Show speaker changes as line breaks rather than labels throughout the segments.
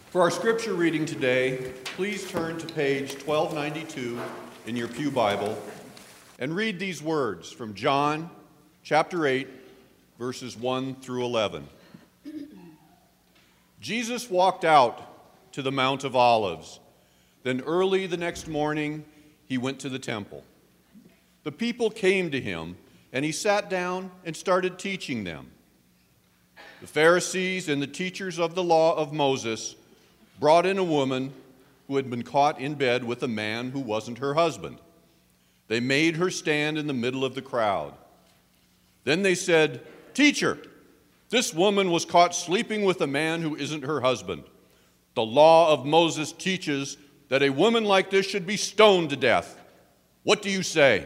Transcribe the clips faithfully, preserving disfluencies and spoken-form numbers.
For our scripture reading today, please turn to page twelve ninety-two in your pew Bible and read these words from John chapter eight, verses one through eleven. Jesus walked out to the Mount of Olives. Then early the next morning, he went to the temple. The people came to him, and he sat down and started teaching them. The Pharisees and the teachers of the law of Moses brought in a woman who had been caught in bed with a man who wasn't her husband. They made her stand in the middle of the crowd. Then they said, "Teacher, this woman was caught sleeping with a man who isn't her husband. The law of Moses teaches that a woman like this should be stoned to death. What do you say?"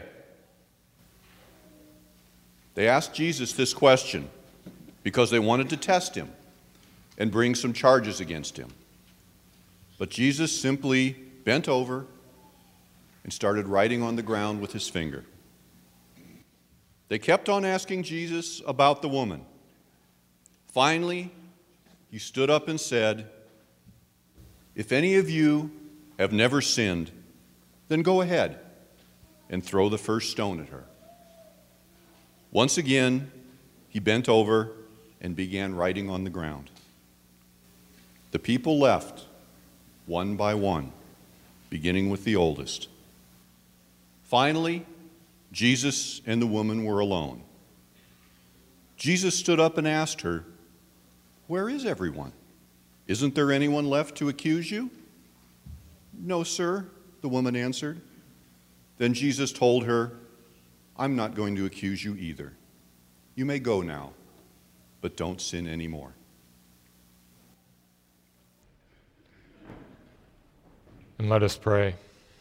They asked Jesus this question because they wanted to test him and bring some charges against him. But Jesus simply bent over and started writing on the ground with his finger. They kept on asking Jesus about the woman. Finally, he stood up and said, "If any of you have never sinned, then go ahead and throw the first stone at her." Once again, he bent over and began writing on the ground. The people left, one by one, beginning with the oldest. Finally, Jesus and the woman were alone. Jesus stood up and asked her, "Where is everyone? Isn't there anyone left to accuse you?" "No, sir," the woman answered. Then Jesus told her, "I'm not going to accuse you either. You may go now, but don't sin anymore."
And let us pray.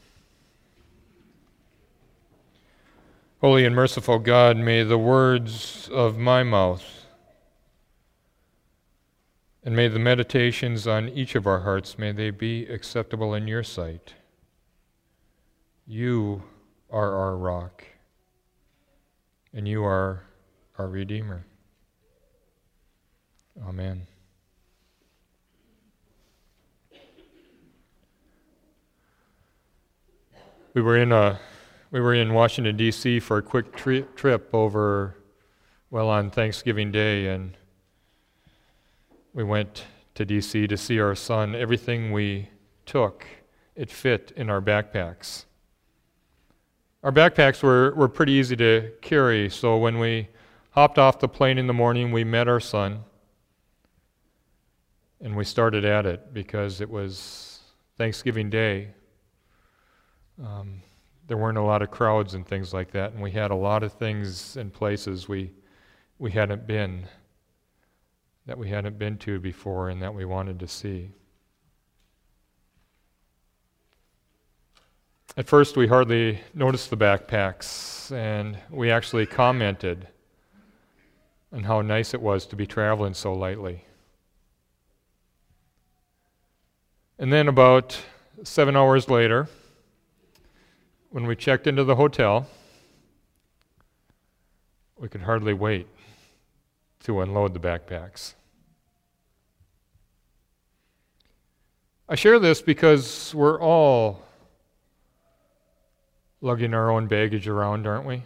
Holy and merciful God, may the words of my mouth and may the meditations on each of our hearts, may they be acceptable in your sight. You are our rock, and you are our Redeemer. Amen. We were in a we were in Washington, D C for a quick tri- trip over, well, on Thanksgiving Day, and we went to D C to see our son. Everything we took, it fit in our backpacks. Our backpacks were, were pretty easy to carry, so when we hopped off the plane in the morning, we met our son, and we started at it because it was Thanksgiving Day. Um, there weren't a lot of crowds and things like that, and we had a lot of things and places we we hadn't been, that we hadn't been to before and that we wanted to see. At first, we hardly noticed the backpacks, and we actually commented on how nice it was to be traveling so lightly. And then about seven hours later, when we checked into the hotel, we could hardly wait to unload the backpacks. I share this because we're all lugging our own baggage around, aren't we?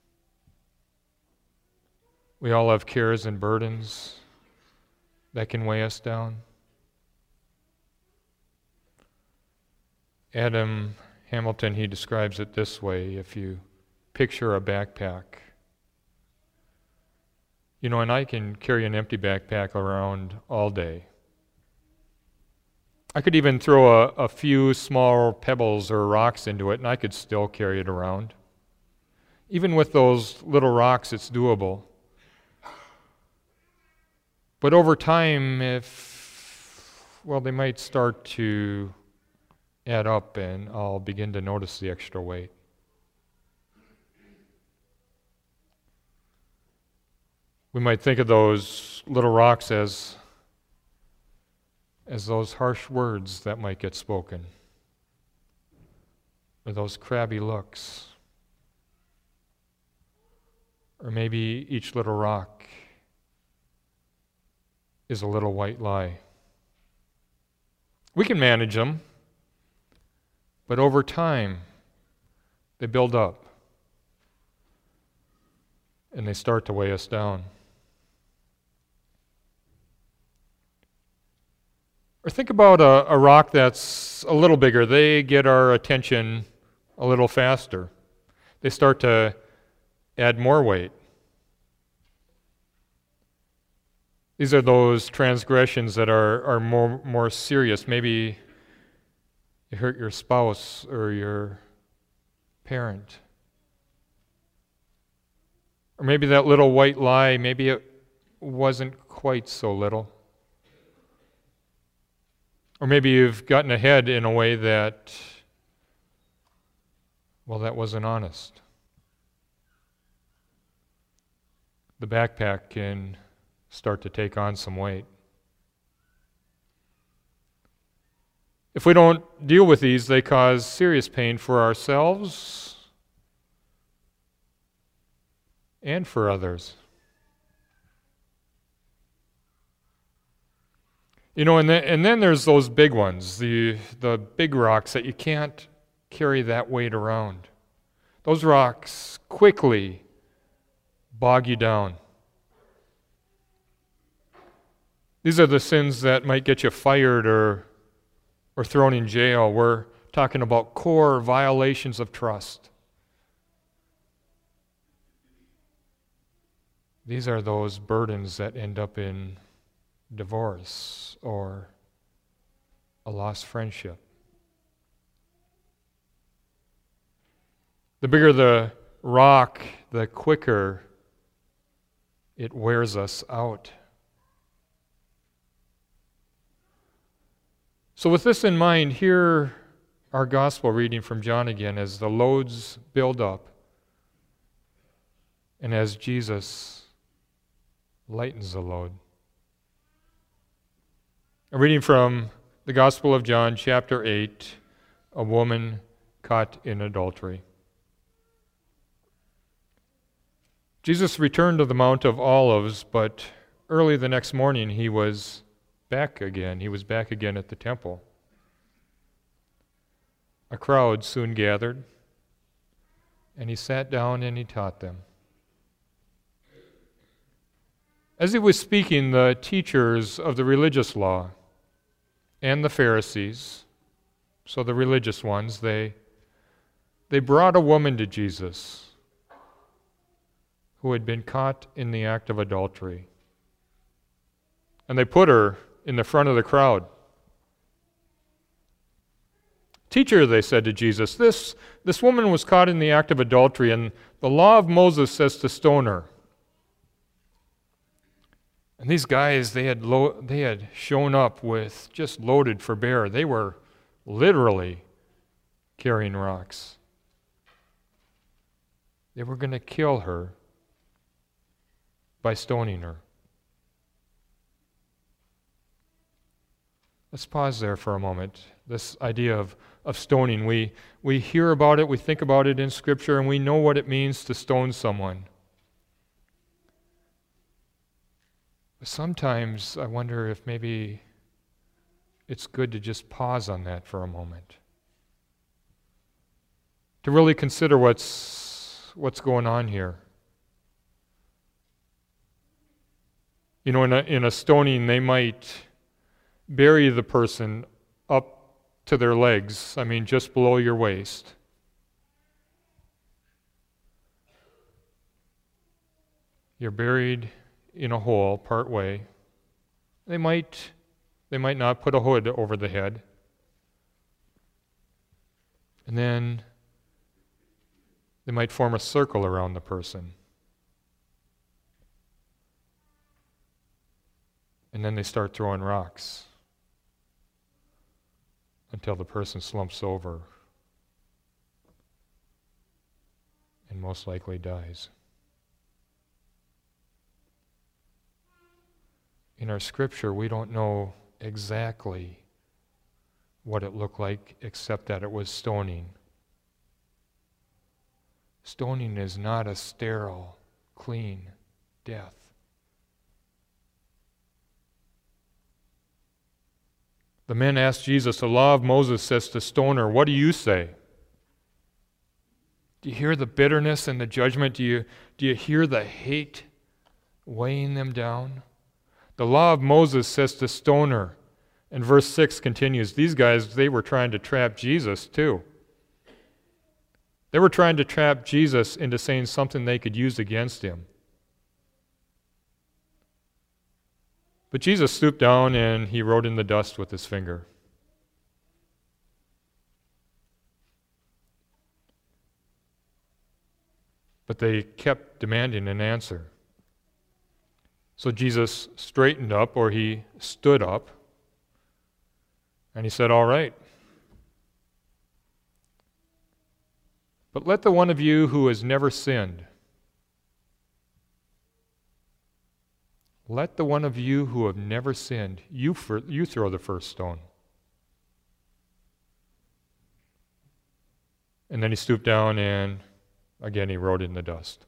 We all have cares and burdens that can weigh us down. Adam Hamilton, he describes it this way: if you picture a backpack, you know, and I can carry an empty backpack around all day. I could even throw a, a few small pebbles or rocks into it, and I could still carry it around. Even with those little rocks, it's doable. But over time, if, well, they might start to add up, and I'll begin to notice the extra weight. We might think of those little rocks as, as those harsh words that might get spoken, or those crabby looks, or maybe each little rock is a little white lie. We can manage them, but over time, they build up and they start to weigh us down. Or think about a, a rock that's a little bigger. They get our attention a little faster. They start to add more weight. These are those transgressions that are, are more, more serious. Maybe you hurt your spouse or your parent. Or maybe that little white lie, maybe it wasn't quite so little. Or maybe you've gotten ahead in a way that, well, that wasn't honest. The backpack can start to take on some weight. If we don't deal with these, they cause serious pain for ourselves and for others. You know, and then, and then there's those big ones, the, the big rocks that you can't carry that weight around. Those rocks quickly bog you down. These are the sins that might get you fired or, or thrown in jail. We're talking about core violations of trust. These are those burdens that end up in divorce or a lost friendship. The bigger the rock, the quicker it wears us out. So with this in mind, hear our gospel reading from John again as the loads build up and as Jesus lightens the load. A reading from the Gospel of John, chapter eight, a woman caught in adultery. Jesus returned to the Mount of Olives, but early the next morning he was back again. He was back again at the temple. A crowd soon gathered, and he sat down and he taught them. As he was speaking, the teachers of the religious law and the Pharisees, so the religious ones, they, they brought a woman to Jesus who had been caught in the act of adultery. And they put her in the front of the crowd. "Teacher," they said to Jesus, this, this woman was caught in the act of adultery, and the law of Moses says to stone her. And these guys, they had lo- they had shown up with just loaded for bear. They were literally carrying rocks. They were going to kill her by stoning her. Let's pause there for a moment. This idea of, of stoning, we, we hear about it, we think about it in Scripture, and we know what it means to stone someone. But sometimes I wonder if maybe it's good to just pause on that for a moment. To really consider what's what's going on here. You know, in a, in a stoning, they might bury the person up to their legs, I mean, just below your waist. You're buried in a hole part way. They might they might not put a hood over the head. And then they might form a circle around the person. And then they start throwing rocks until the person slumps over and most likely dies. In our scripture, we don't know exactly what it looked like, except that it was stoning. Stoning is not a sterile, clean death. The men asked Jesus, the law of Moses says to stone her. What do you say? Do you hear the bitterness and the judgment? Do you, do you hear the hate weighing them down? The law of Moses says to stone her. And verse six continues, these guys, they were trying to trap Jesus too. They were trying to trap Jesus into saying something they could use against him. But Jesus stooped down and he wrote in the dust with his finger. But they kept demanding an answer. So Jesus straightened up, or he stood up, and he said, all right. But let the one of you who has never sinned, let the one of you who have never sinned, you, for, you throw the first stone. And then he stooped down and again he wrote in the dust.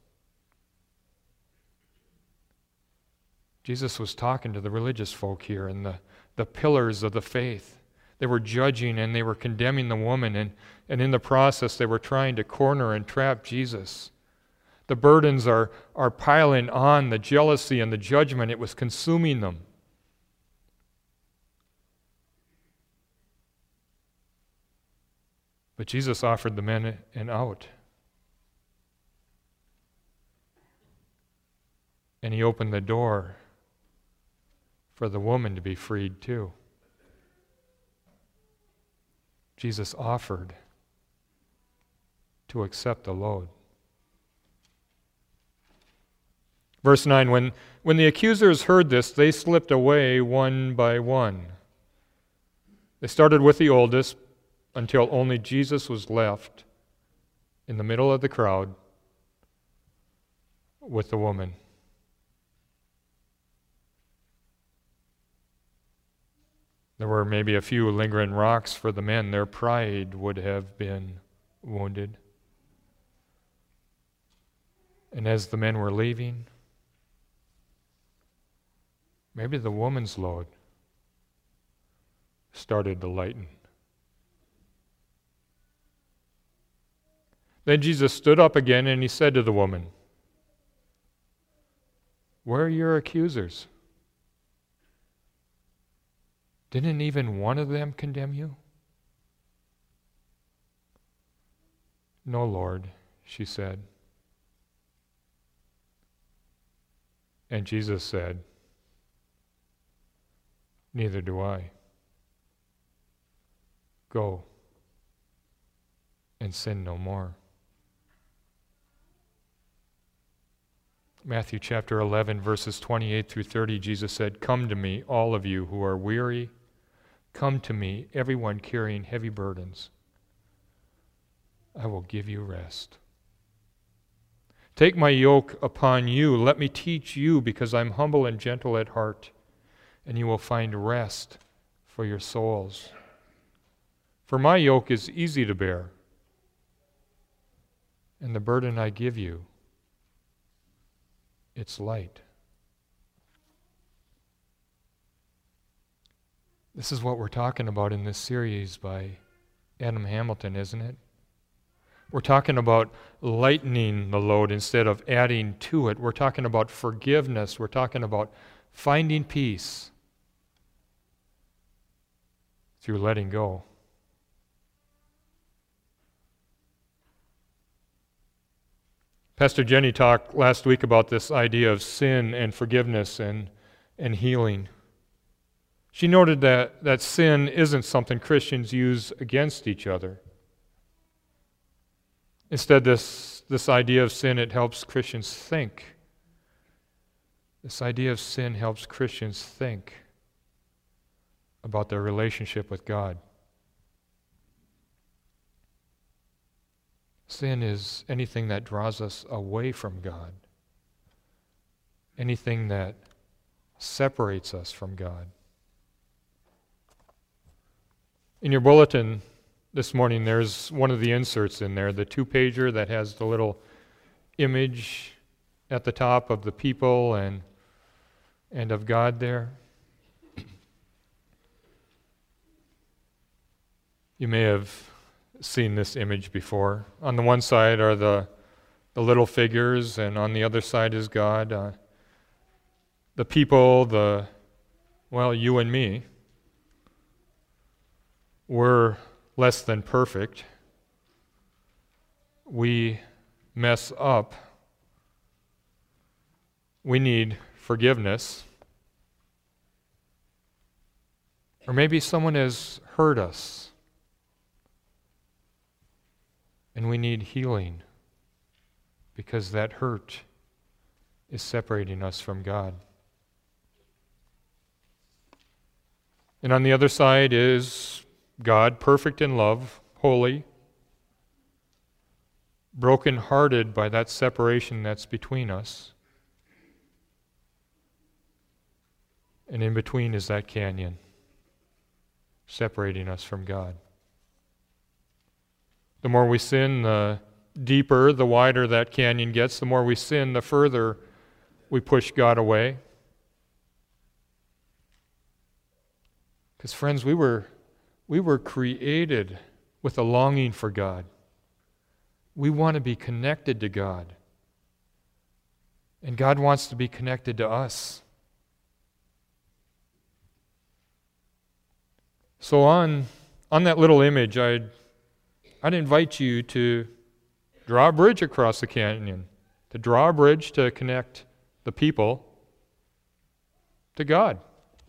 Jesus was talking to the religious folk here and the, the pillars of the faith. They were judging and they were condemning the woman, and, and in the process they were trying to corner and trap Jesus. The burdens are, are piling on, the jealousy and the judgment, it was consuming them. But Jesus offered the men an out. And he opened the door for the woman to be freed too. Jesus offered to accept the load. Verse nine, when, when the accusers heard this, they slipped away one by one. They started with the oldest until only Jesus was left in the middle of the crowd with the woman. There were maybe a few lingering rocks for the men. Their pride would have been wounded. And as the men were leaving, maybe the woman's load started to lighten. Then Jesus stood up again and he said to the woman, "Where are your accusers? Didn't even one of them condemn you?" "No, Lord," she said. And Jesus said, "Neither do I. Go and sin no more." Matthew chapter eleven, verses twenty-eight through thirty, Jesus said, "Come to me, all of you who are weary. Come to me, everyone carrying heavy burdens. I will give you rest. Take my yoke upon you. Let me teach you, because I'm humble and gentle at heart, and you will find rest for your souls. For my yoke is easy to bear, and the burden I give you, it's light." This is what we're talking about in this series by Adam Hamilton, isn't it? We're talking about lightening the load instead of adding to it. We're talking about forgiveness. We're talking about finding peace through letting go. Pastor Jenny talked last week about this idea of sin and forgiveness and, and healing. She noted that, that sin isn't something Christians use against each other. Instead, this, this idea of sin, it helps Christians think. This idea of sin helps Christians think about their relationship with God. Sin is anything that draws us away from God, anything that separates us from God. In your bulletin this morning, there's one of the inserts in there, the two-pager that has the little image at the top of the people and, and of God there. You may have seen this image before. On the one side are the, the little figures, and on the other side is God. Uh, the people, the, well, you and me, we're less than perfect. We mess up. We need forgiveness. Or maybe someone has hurt us, and we need healing because that hurt is separating us from God. And on the other side is God, perfect in love, holy, broken-hearted by that separation that's between us. And in between is that canyon, separating us from God. The more we sin, the deeper, the wider that canyon gets. The more we sin, the further we push God away. Because friends, we were, we were created with a longing for God. We want to be connected to God. And God wants to be connected to us. So on, on that little image, I'd, I'd invite you to draw a bridge across the canyon, to draw a bridge to connect the people to God.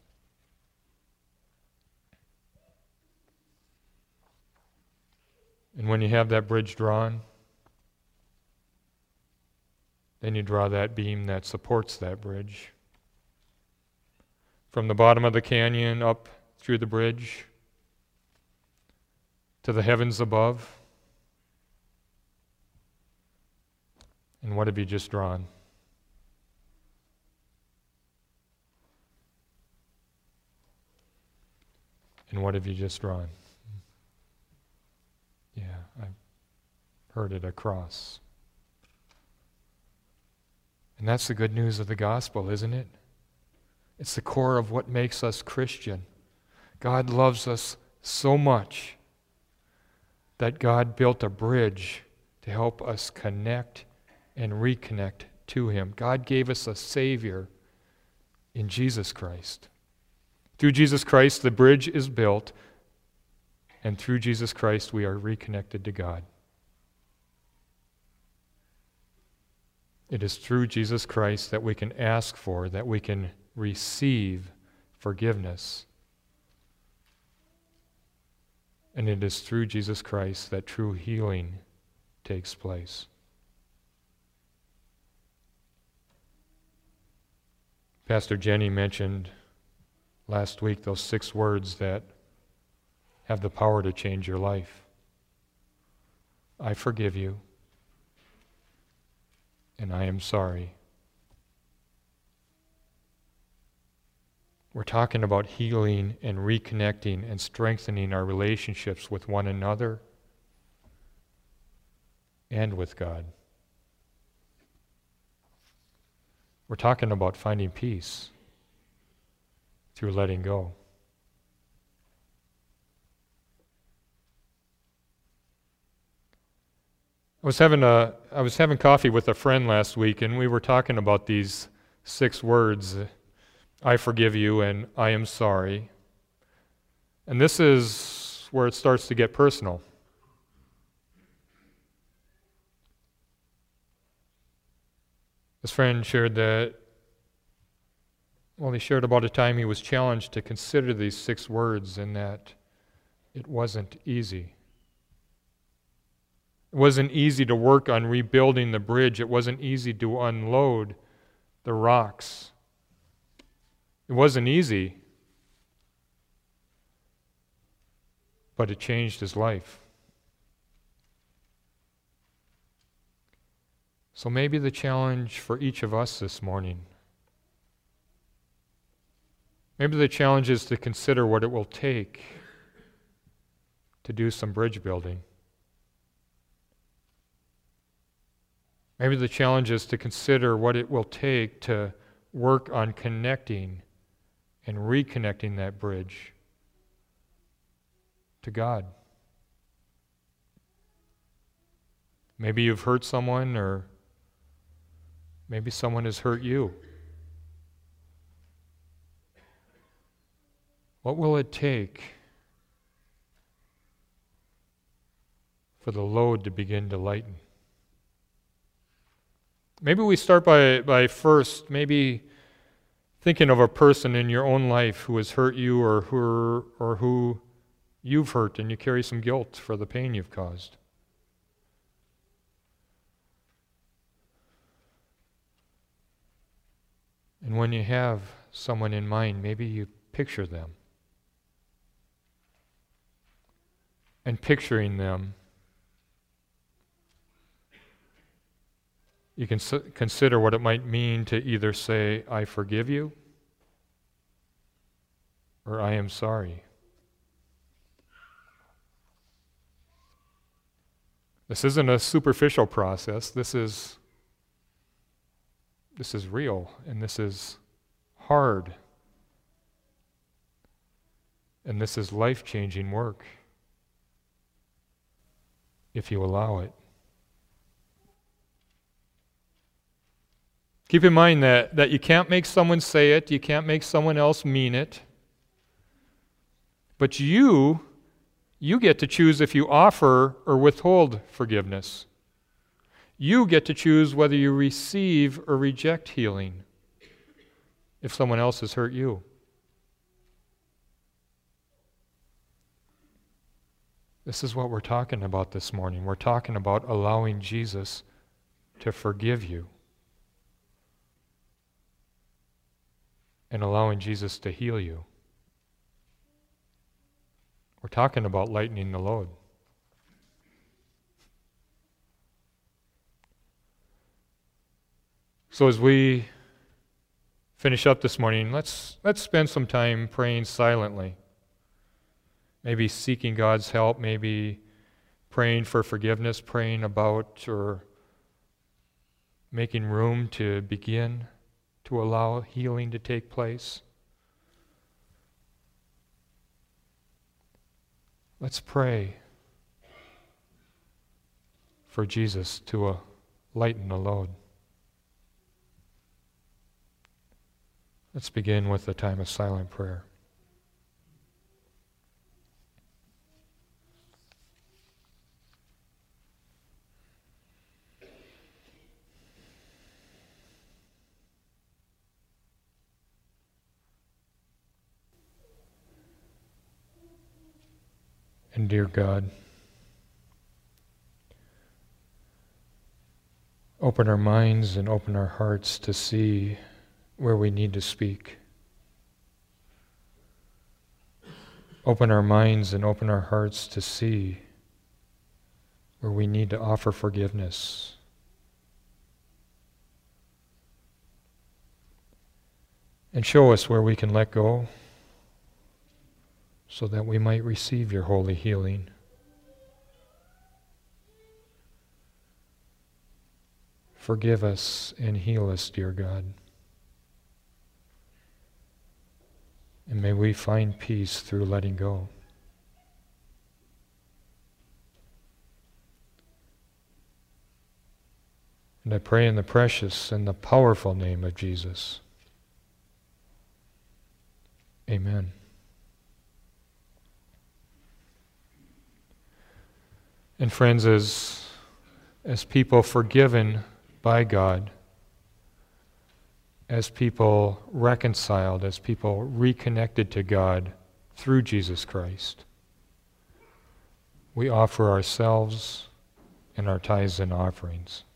And when you have that bridge drawn, then you draw that beam that supports that bridge. From the bottom of the canyon up through the bridge to the heavens above. And what have you just drawn? And what have you just drawn? Yeah, I've heard it, a cross. And that's the good news of the gospel, isn't it? It's the core of what makes us Christian. God loves us so much that God built a bridge to help us connect and reconnect to Him. God gave us a Savior in Jesus Christ. Through Jesus Christ, the bridge is built, and through Jesus Christ, we are reconnected to God. It is through Jesus Christ that we can ask for, that we can receive forgiveness. And it is through Jesus Christ that true healing takes place. Pastor Jenny mentioned last week those six words that have the power to change your life. I forgive you, and I am sorry. We're talking about healing and reconnecting and strengthening our relationships with one another and with God. We're talking about finding peace through letting go. I was having a I was having coffee with a friend last week, and we were talking about these six words: I forgive you and I am sorry. And this is where it starts to get personal. This friend shared that, well, he shared about a time he was challenged to consider these six words and that it wasn't easy. It wasn't easy to work on rebuilding the bridge. It wasn't easy to unload the rocks. It wasn't easy, but it changed his life. So maybe the challenge for each of us this morning, maybe the challenge is to consider what it will take to do some bridge building. Maybe the challenge is to consider what it will take to work on connecting and reconnecting that bridge to God. Maybe you've hurt someone, or maybe someone has hurt you. What will it take for the load to begin to lighten? Maybe we start by, by first maybe thinking of a person in your own life who has hurt you, or who, or who you've hurt, and you carry some guilt for the pain you've caused. And when you have someone in mind, maybe you picture them. And picturing them, you can s- consider what it might mean to either say, I forgive you, or I am sorry. This isn't a superficial process. This is, this is real, and this is hard. And this is life-changing work, if you allow it. Keep in mind that, that you can't make someone say it, you can't make someone else mean it, but you, you get to choose if you offer or withhold forgiveness. You get to choose whether you receive or reject healing if someone else has hurt you. This is what we're talking about this morning. We're talking about allowing Jesus to forgive you and allowing Jesus to heal you. We're talking about lightening the load. So as we finish up this morning, let's let's spend some time praying silently. Maybe seeking God's help, maybe praying for forgiveness, praying about or making room to begin to allow healing to take place. Let's pray for Jesus to uh, lighten the load. Let's begin with a time of silent prayer. And dear God, open our minds and open our hearts to see where we need to speak. Open our minds and open our hearts to see where we need to offer forgiveness. And show us where we can let go, so that we might receive your holy healing. Forgive us and heal us, dear God. And may we find peace through letting go. And I pray in the precious and the powerful name of Jesus. Amen. And friends, as, as people forgiven by God, as people reconciled, as people reconnected to God through Jesus Christ, we offer ourselves and our tithes and offerings.